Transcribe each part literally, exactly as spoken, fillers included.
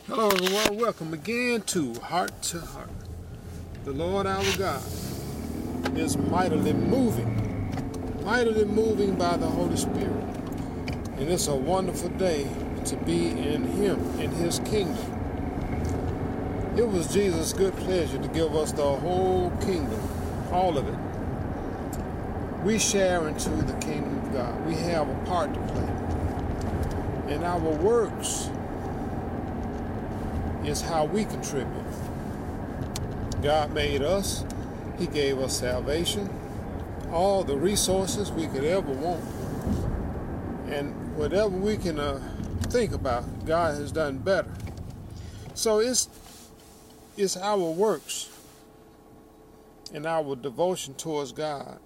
Hello everyone, welcome again to Heart to Heart. The Lord our God is mightily moving, mightily moving by the Holy Spirit. And it's a wonderful day to be in Him, in His kingdom. It was Jesus' good pleasure to give us the whole kingdom, all of it. We share into the kingdom of God. We have a part to play. And our works is how we contribute. God made us. He gave us salvation, all the resources we could ever want. And whatever we can uh, think about, God has done better. So it's, it's our works and our devotion towards God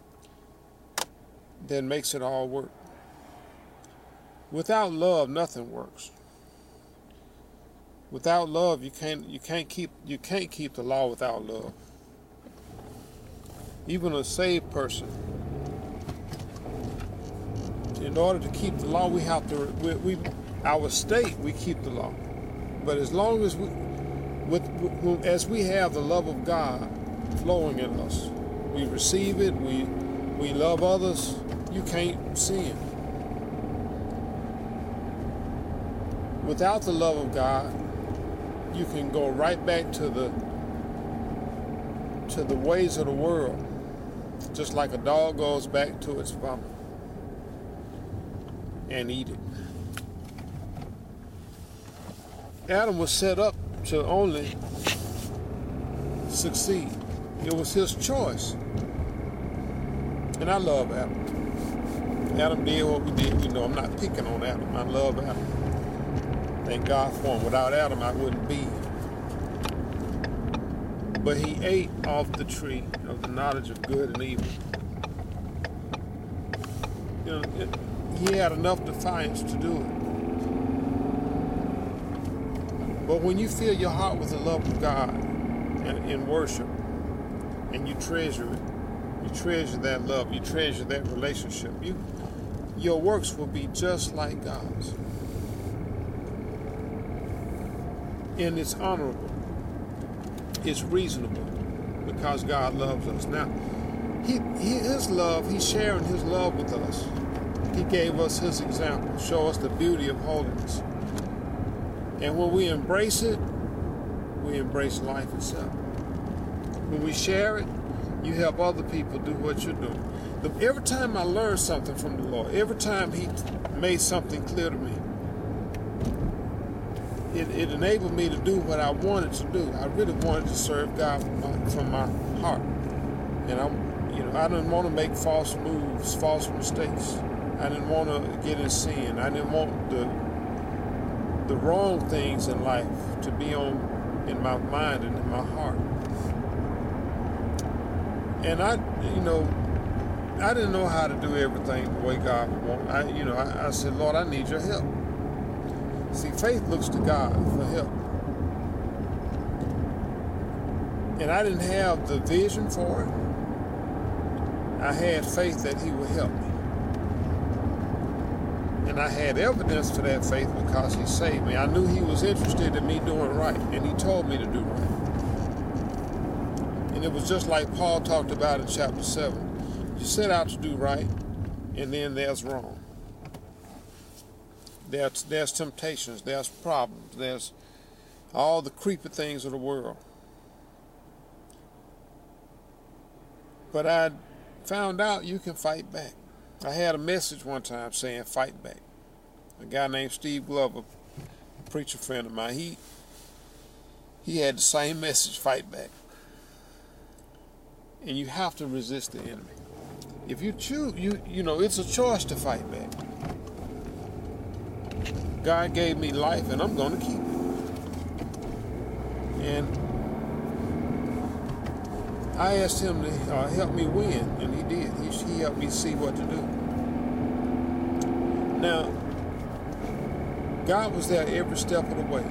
that makes it all work. Without love, nothing works. Without love, you can't you can't keep you can't keep the law without love. Even a saved person, in order to keep the law, we have to we, we our state we keep the law. But as long as we with, with as we have the love of God flowing in us, we receive it. We we love others. You can't sin. Without the love of God, you can go right back to the to the ways of the world, just like a dog goes back to its vomit and eat it. Adam was set up to only succeed. It was his choice. And I love Adam. Adam did what we did. You know, I'm not picking on Adam. I love Adam. Thank God for him. Without Adam, I wouldn't be. But he ate off the tree of the knowledge of good and evil. You know, it, he had enough defiance to do it. But when you fill your heart with the love of God and in worship, and you treasure it, you treasure that love, you treasure that relationship, you, your works will be just like God's. And it's honorable. It's reasonable because God loves us. Now, he, he, His love, He's sharing His love with us. He gave us His example, show us the beauty of holiness. And when we embrace it, we embrace life itself. When we share it, you help other people do what you're doing. The, every time I learned something from the Lord, every time He made something clear to me, It, it enabled me to do what I wanted to do. I really wanted to serve God from my, from my heart, and I'm, you know, I didn't want to make false moves, false mistakes. I didn't want to get in sin. I didn't want the the wrong things in life to be on in my mind and in my heart. And I, you know, I didn't know how to do everything the way God would want. I, you know, I, I said, Lord, I need your help. See, faith looks to God for help. And I didn't have the vision for it. I had faith that He would help me. And I had evidence for that faith because He saved me. I knew He was interested in me doing right, and He told me to do right. And it was just like Paul talked about in chapter seven. You set out to do right, and then there's wrong. There's, there's temptations, there's problems, there's all the creepy things of the world. But I found out you can fight back. I had a message one time saying fight back. A guy named Steve Glover, a preacher friend of mine, he, he had the same message, fight back. And you have to resist the enemy. If you choose, you, you know, it's a choice to fight back. God gave me life, and I'm going to keep it. And I asked Him to uh, help me win, and He did. He, he helped me see what to do. Now, God was there every step of the way.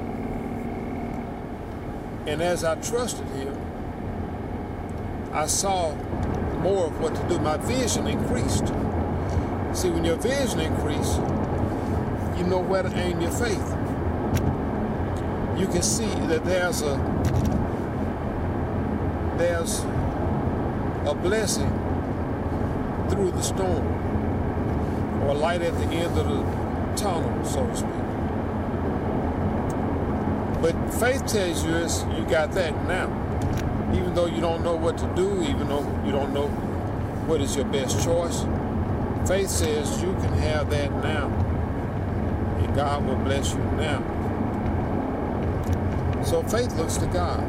And as I trusted Him, I saw more of what to do. My vision increased. See, when your vision increases, you know where to aim your faith. you can see that there's a there's a blessing through the storm, or a light at the end of the tunnel, so to speak. But faith tells you is you got that now. Even though you don't know what to do, even though you don't know what is your best choice, faith says you can have that now. And God will bless you now. So faith looks to God.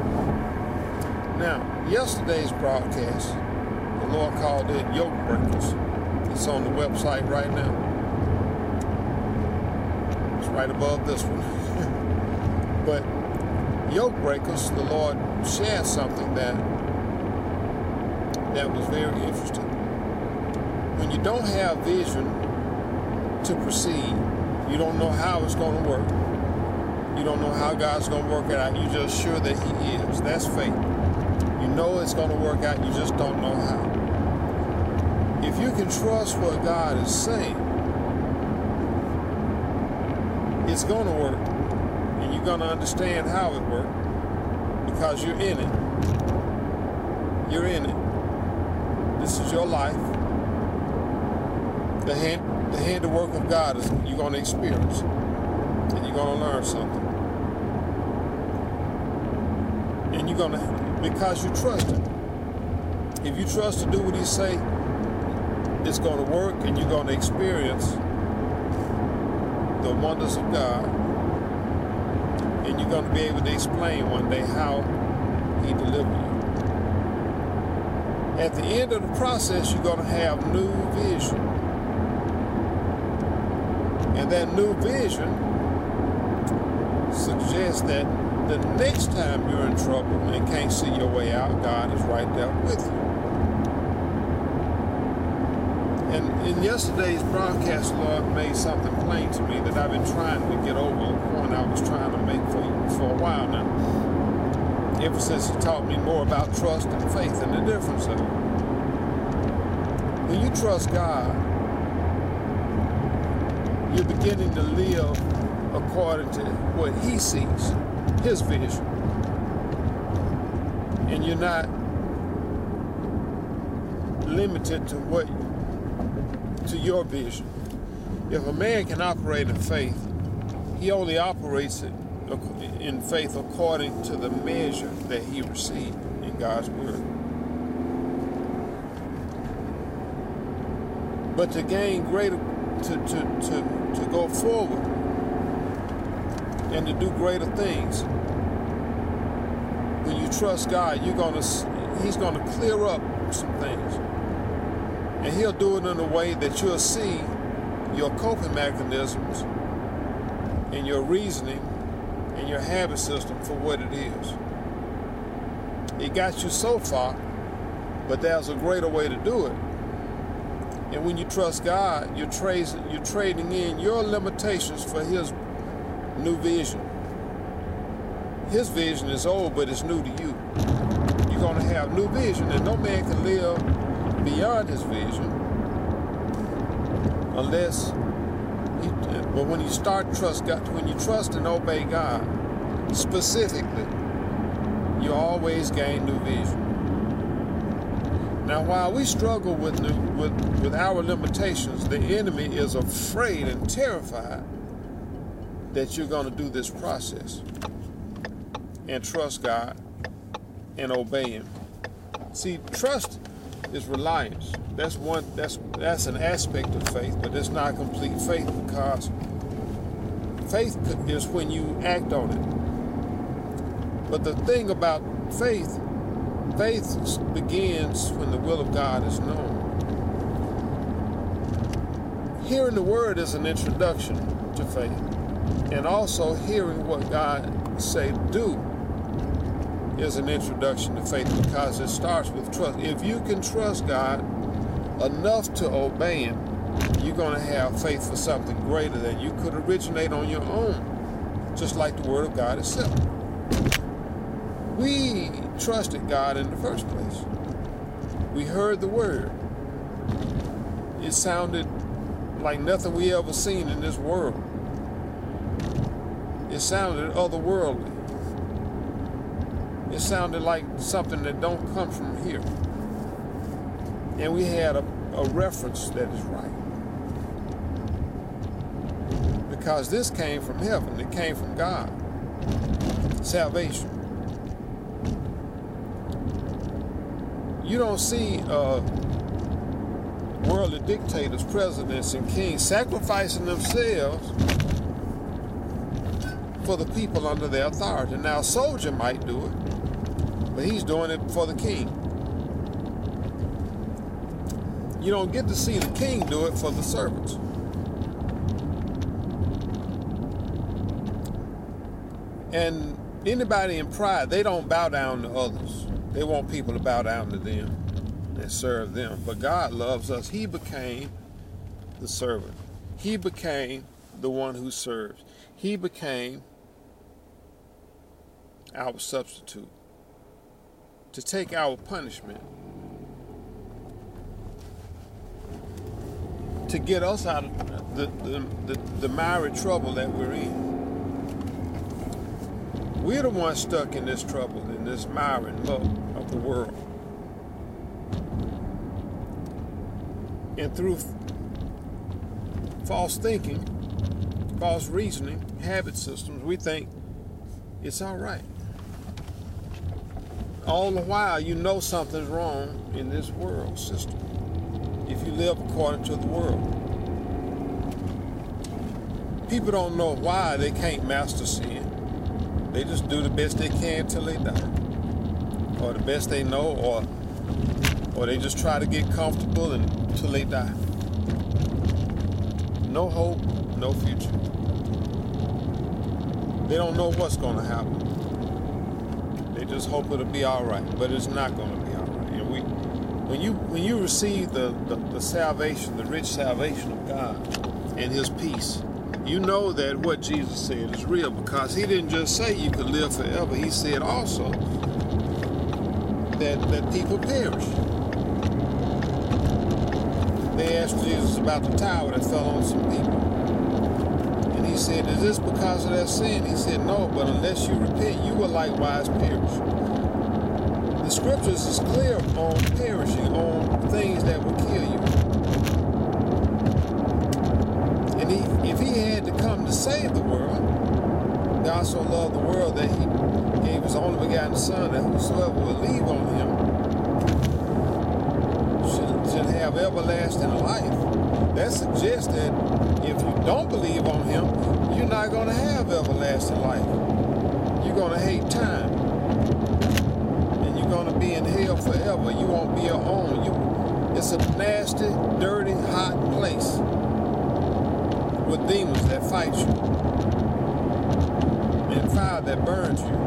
Now, yesterday's broadcast, the Lord called it Yoke Breakers. It's on the website right now. It's right above this one. But Yoke Breakers, the Lord shared something that that was very interesting. When you don't have vision to proceed, you don't know how it's going to work. You don't know how God's going to work it out. You're just sure that He is. That's faith. You know it's going to work out. You just don't know how. If you can trust what God is saying, it's going to work. And you're going to understand how it works because you're in it. You're in it. This is your life. The hand, the handiwork of God is you're going to experience, and you're going to learn something. And you're going to, because you trust Him. If you trust to do what He say, it's going to work, and you're going to experience the wonders of God. And you're going to be able to explain one day how He delivered you. At the end of the process, you're going to have new vision. And that new vision suggests that the next time you're in trouble and can't see your way out, God is right there with you. And in yesterday's broadcast, Lord made something plain to me that I've been trying to get over, a point I was trying to make for for a while now. Ever since He taught me more about trust and faith and the difference of it. When you trust God, you're beginning to live according to what He sees, His vision. And you're not limited to what to your vision. If a man can operate in faith, he only operates it in faith according to the measure that he received in God's word. But to gain greater, to, to, to, to go forward and to do greater things, when you trust God, you're gonna, He's gonna clear up some things. And He'll do it in a way that you'll see your coping mechanisms and your reasoning and your habit system for what it is. It got you so far, but there's a greater way to do it. And when you trust God, you're, tra- you're trading in your limitations for His new vision. His vision is old, but it's new to you. You're going to have new vision, and no man can live beyond his vision unless he, but when you start trust God, when you trust and obey God specifically, you always gain new vision. Now, while we struggle with new, with with our limitations, the enemy is afraid and terrified that you're going to do this process and trust God and obey Him. See, trust is reliance. That's one. That's that's an aspect of faith, but it's not complete faith, because faith is when you act on it. But the thing about faith, faith begins when the will of God is known. Hearing the word is an introduction to faith, and also hearing what God say do is an introduction to faith, because it starts with trust. If you can trust God enough to obey Him, you're going to have faith for something greater than you could originate on your own, just like the Word of God itself. We trusted God in the first place. We heard the Word. It sounded like nothing we ever seen in this world. It sounded otherworldly. It sounded like something that don't come from here. And we had a, a reference that is right. Because this came from heaven. It came from God. Salvation. You don't see uh, worldly dictators, presidents, and kings sacrificing themselves for the people under their authority. Now, a soldier might do it, but he's doing it for the king. You don't get to see the king do it for the servants. And anybody in pride, they don't bow down to others. They want people to bow down to them and serve them. But God loves us. He became the servant. He became the one who serves. He became our substitute to take our punishment, to get us out of the, the, the, the miry trouble that we're in. We're the ones stuck in this trouble, in this miry muck of the world. And through false thinking, false reasoning, habit systems, we think it's all right. All the while, you know something's wrong in this world system if you live according to the world. People don't know why they can't master sin. They just do the best they can till they die, or the best they know, or or they just try to get comfortable until they die. No hope, no future. They don't know what's going to happen. They just hope it'll be all right, but it's not going to be all right. And we, when you when you receive the, the the salvation, the rich salvation of God and His peace, you know that what Jesus said is real, because He didn't just say you could live forever. He said also that, that people perish. They asked Jesus about the tower that fell on some people. And He said, is this because of their sin? He said, no, but unless you repent, you will likewise perish. The scriptures is clear on perishing, on things that will kill you. And he, if He had to come to save the world, God so loved the world that He gave His only begotten Son, that whosoever will believe on Him should, should have everlasting life. That suggests that if you don't believe on Him, you're not going to have everlasting life. You're going to hate time. And you're going to be in hell forever. You won't be your own. You, it's a nasty, dirty, hot place with demons that fight you and fire that burns you.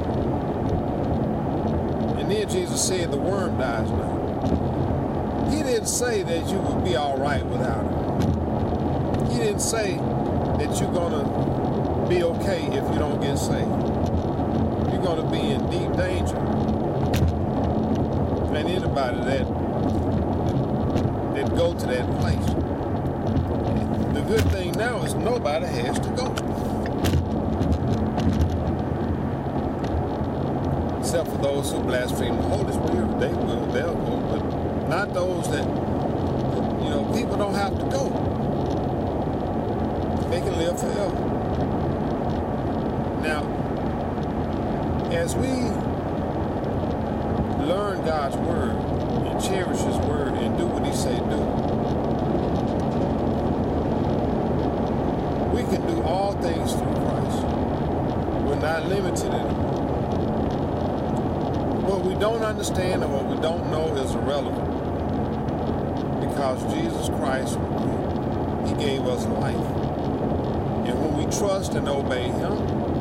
And then Jesus said the worm dies not. He didn't say that you would be all right without Him. He didn't say that you're going to be okay if you don't get saved. You're going to be in deep danger. And anybody that, that go to that place. The good thing now is nobody has to go. Except for those who blaspheme the Holy Spirit, they will, they'll go. But not those that, you know, people don't have to go. They can live forever. Now, as we learn God's word and cherish His word and do what He say do, we can do all things through Christ. We're not limited anymore. What we don't understand and what we don't know is irrelevant, because Jesus Christ, He gave us life. And when we trust and obey Him,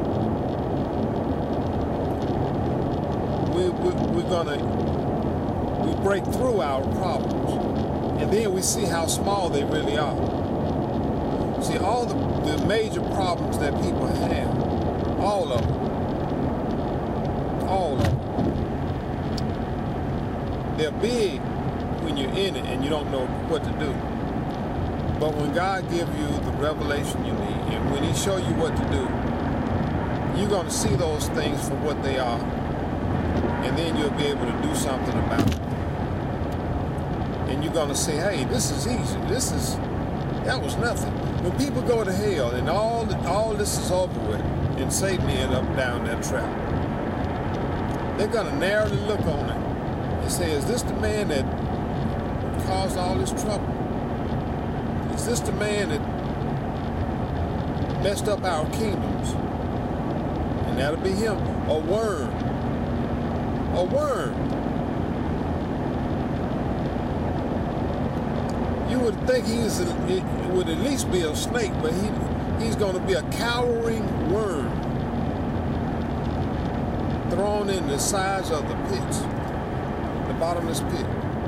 we, we, we're gonna, we break through our problems. And then we see how small they really are. See, all the, the major problems that people have, all of them, all of them, they're big when you're in it and you don't know what to do. But when God gives you the revelation you need, and when He show you what to do, you're going to see those things for what they are, and then you'll be able to do something about it. And you're going to say, hey, this is easy. This is, that was nothing. When people go to hell and all, all this is over with, and Satan ends up down that trap, they're going to narrowly look on it and say, is this the man that caused all this trouble? Is this the man that messed up our kingdoms? And that'll be him. A worm. A worm. You would think he's a, it would at least be a snake, but he he's going to be a cowering worm thrown in the sides of the pits, the bottomless pit.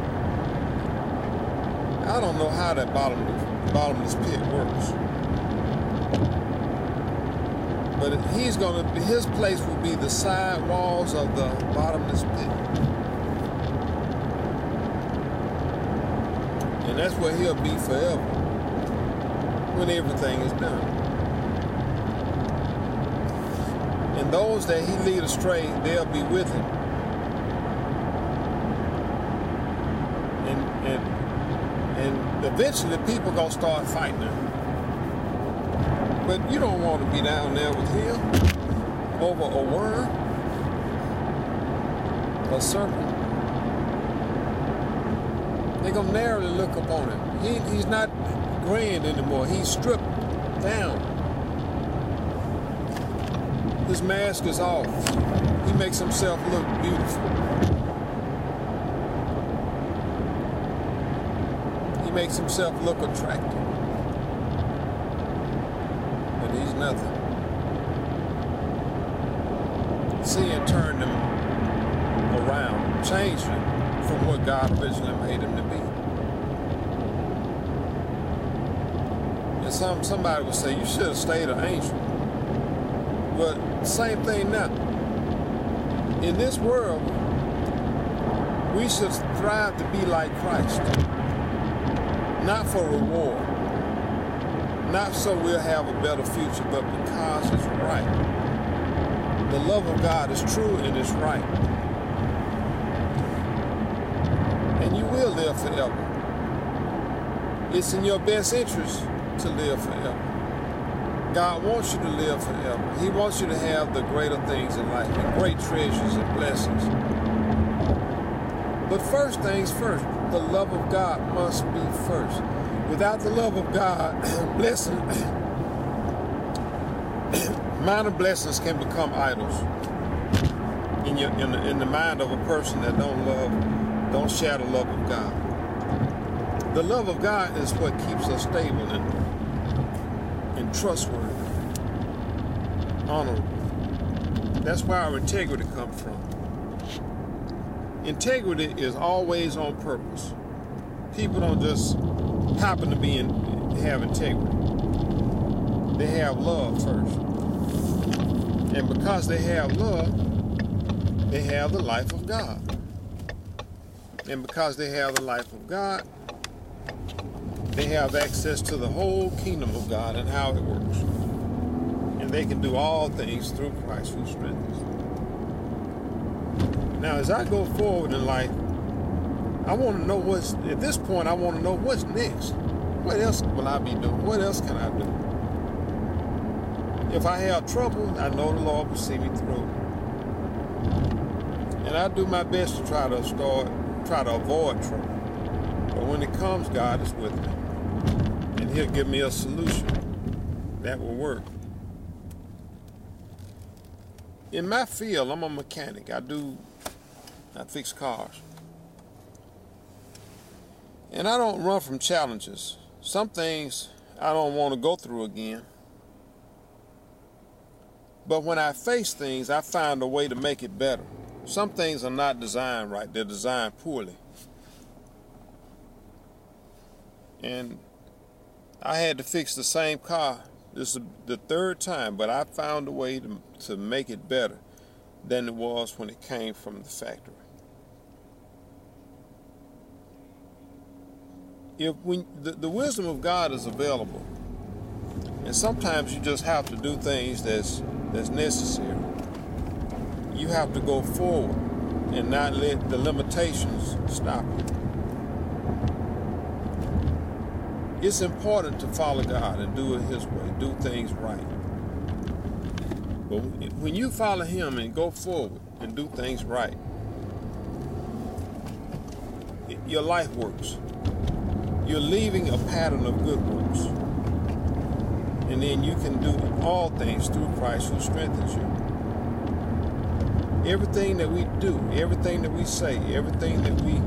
I don't know how that bottomless, bottomless pit works, but he's going to be, his place will be the side walls of the bottomless pit. And that's where he'll be forever when everything is done. And those that he lead astray, they'll be with him. And and and eventually people gonna start fighting him. But you don't want to be down there with him over a worm, a serpent. They're going to narrowly look upon him. He, he's not grand anymore. He's stripped down. His mask is off. He makes himself look beautiful. He makes himself look attractive. But he's nothing. Sin turned him around, changed him from what God originally made him to be. And some somebody would say, you should have stayed an angel. But same thing now. In this world, we should strive to be like Christ. Not for reward. Not so we'll have a better future, but because it's right. The love of God is true and it's right. And you will live forever. It's in your best interest to live forever. God wants you to live forever. He wants you to have the greater things in life, the great treasures and blessings. But first things first, the love of God must be first. Without the love of God, blessing, minor blessings can become idols in your in the, in the mind of a person that don't love. Don't share the love of God. The love of God is what keeps us stable and, and trustworthy, honorable. That's where our integrity comes from. Integrity is always on purpose. People don't just happen to be in, have integrity. They have love first. And because they have love, they have the life of God. And because they have the life of God, they have access to the whole kingdom of God and how it works. And they can do all things through Christ who strengthens them. Now, as I go forward in life, I want to know what's, at this point, I want to know what's next. What else will I be doing? What else can I do? If I have trouble, I know the Lord will see me through. And I do my best to try to start try to avoid trouble. But when it comes, God is with me. And he'll give me a solution that will work. In my field, I'm a mechanic. I do, I fix cars. And I don't run from challenges. Some things I don't want to go through again. But when I face things, I find a way to make it better. Some things are not designed right. They're designed poorly. And I had to fix the same car. This is the third time, but I found a way to, to make it better than it was when it came from the factory. If when the, the wisdom of God is available, and sometimes you just have to do things that's that's necessary. You have to go forward and not let the limitations stop you. It's important to follow God and do it His way, do things right. But when you follow Him and go forward and do things right, your life works. You're leaving a pattern of good works. And then you can do all things through Christ who strengthens you. Everything that we do, everything that we say, everything that we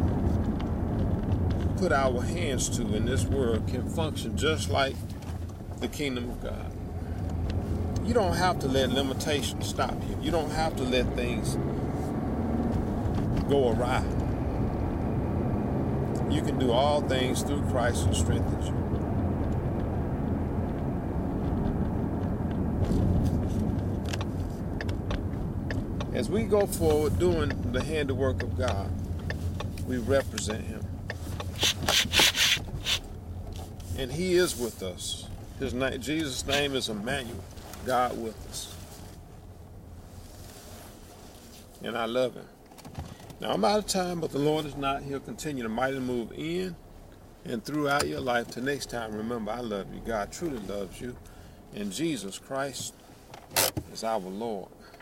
put our hands to in this world can function just like the kingdom of God. You don't have to let limitations stop you. You don't have to let things go awry. You can do all things through Christ who strengthens you. As we go forward doing the handiwork of God, we represent Him. And He is with us. His name, Jesus' name is Emmanuel, God with us. And I love Him. Now, I'm out of time, but the Lord is not. He'll continue to mightily move in and throughout your life. Till next time, remember, I love you. God truly loves you. And Jesus Christ is our Lord.